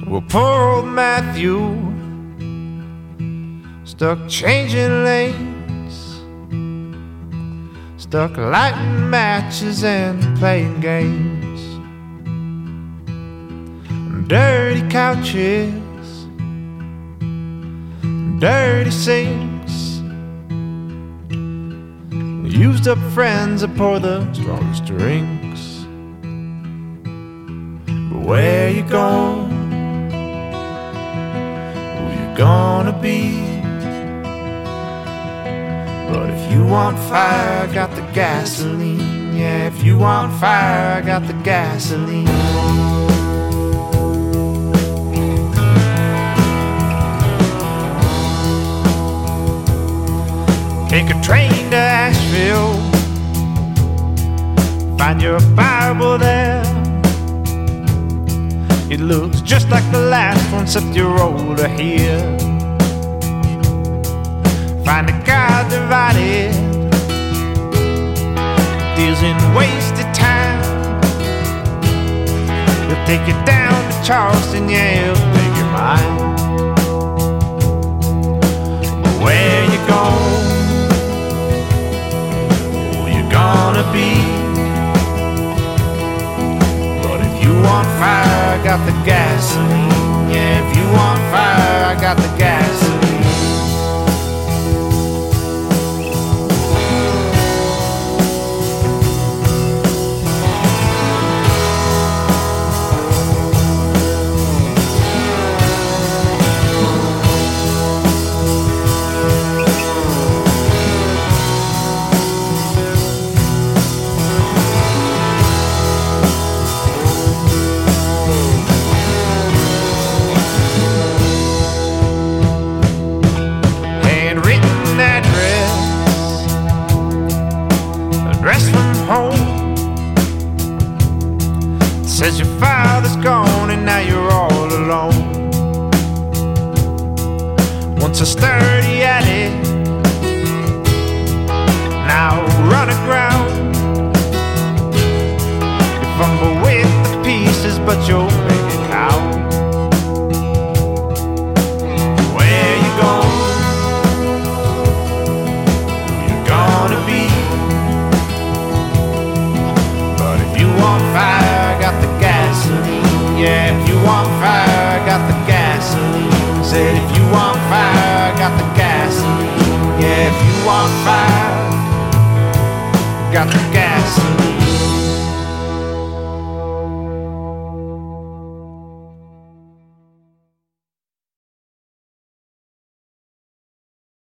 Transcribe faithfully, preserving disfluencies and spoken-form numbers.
Well, poor old Matthew, stuck changing lanes, stuck lighting matches and playing games. Dirty couches, dirty sinks, used up friends that pour the strongest drinks. But where you going? Who you gonna be? But if you want fire, I got the gasoline. Yeah, if you want fire, I got the gasoline. Take a train to Asheville, find your Bible there. It looks just like the last one, except you're older here. Find a God divided, deals in wasted time. He'll take you down to Charleston, yeah, he'll take your mind. But where you going? Gonna be. But if you want fire, I got the gasoline. Yeah, if you want fire, I got the gasoline. Says your father's gone and now you're all alone. Once a sturdy addict, now run aground. You fumble with the pieces, but you'll make it count. Where you going? Who you gonna be? But if you want fire, I got the gasoline. Yeah, if you want fire, I got the gasoline. Said if you want fire, I got the gasoline. Yeah, if you want fire, got the gasoline.